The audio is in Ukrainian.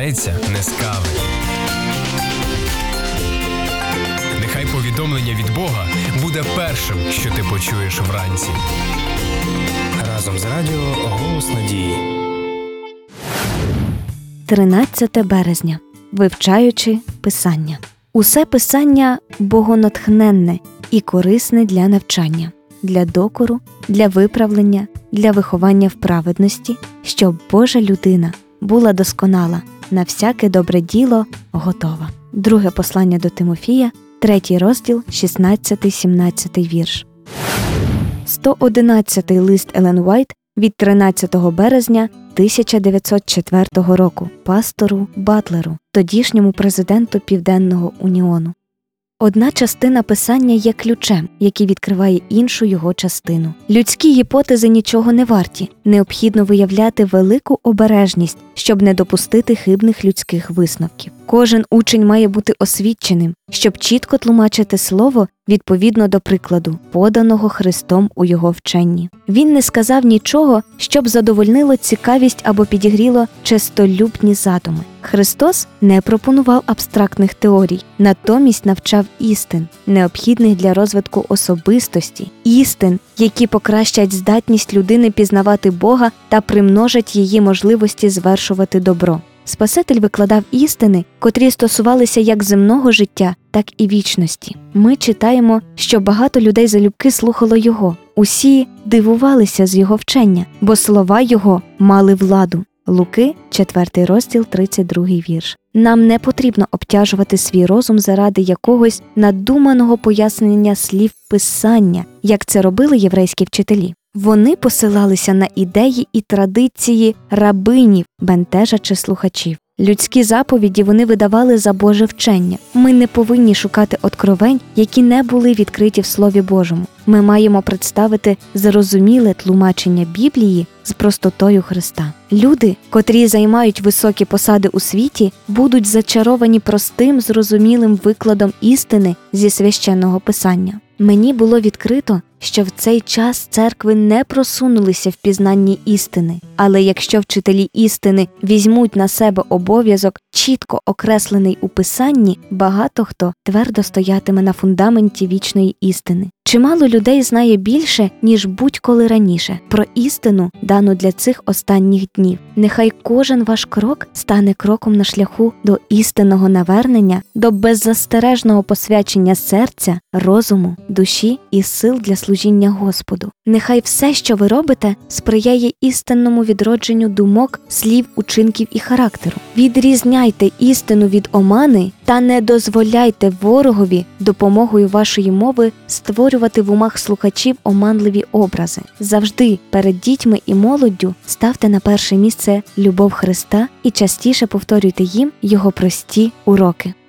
почнеться не з кави. Нехай повідомлення від Бога буде першим, що ти почуєш вранці. Разом з радіо «Голос надії». 13 березня. Вивчаючи Писання. Усе Писання богонатхненне і корисне для навчання, для докору, для виправлення, для виховання в праведності, щоб Божа людина була досконала, на всяке добре діло готова. Друге послання до Тимофія, 3 розділ, 16-17 вірш. 111 лист Елен Уайт від 13 березня 1904 року пастору Батлеру, тодішньому президенту Південного Уніону. Одна частина Писання є ключем, який відкриває іншу його частину. Людські гіпотези нічого не варті. Необхідно виявляти велику обережність, щоб не допустити хибних людських висновків. Кожен учень має бути освіченим, щоб чітко тлумачити слово відповідно до прикладу, поданого Христом у його вченні. Він не сказав нічого, щоб задовольнило цікавість або підігріло честолюбні задуми. Христос не пропонував абстрактних теорій, натомість навчав істин, необхідних для розвитку особистості, істин, які покращать здатність людини пізнавати Бога та примножать її можливості звершувати добро. Спаситель викладав істини, котрі стосувалися як земного життя, так і вічності. Ми читаємо, що багато людей залюбки слухало його. Усі дивувалися з його вчення, бо слова його мали владу. Луки, 4 розділ, 32 вірш. Нам не потрібно обтяжувати свій розум заради якогось надуманого пояснення слів Писання, як це робили єврейські вчителі. Вони посилалися на ідеї і традиції рабинів, бентежачи слухачів. Людські заповіді вони видавали за Боже вчення. Ми не повинні шукати откровень, які не були відкриті в Слові Божому. Ми маємо представити зрозуміле тлумачення Біблії з простотою Христа. Люди, котрі займають високі посади у світі, будуть зачаровані простим, зрозумілим викладом істини зі священного Писання. Мені було відкрито, що в цей час церкви не просунулися в пізнанні істини, але якщо вчителі істини візьмуть на себе обов'язок, чітко окреслений у Писанні, багато хто твердо стоятиме на фундаменті вічної істини. Чимало людей знає більше, ніж будь-коли раніше, про істину, дану для цих останніх днів. Нехай кожен ваш крок стане кроком на шляху до істинного навернення, до беззастережного посвячення серця, розуму, душі і сил для служіння Господу. Нехай все, що ви робите, сприяє істинному відродженню думок, слів, учинків і характеру. Відрізняйте істину від омани та не дозволяйте ворогові допомогою вашої мови створювати в умах слухачів оманливі образи. Завжди перед дітьми і молоддю ставте на перше місце любов Христа і частіше повторюйте їм його прості уроки.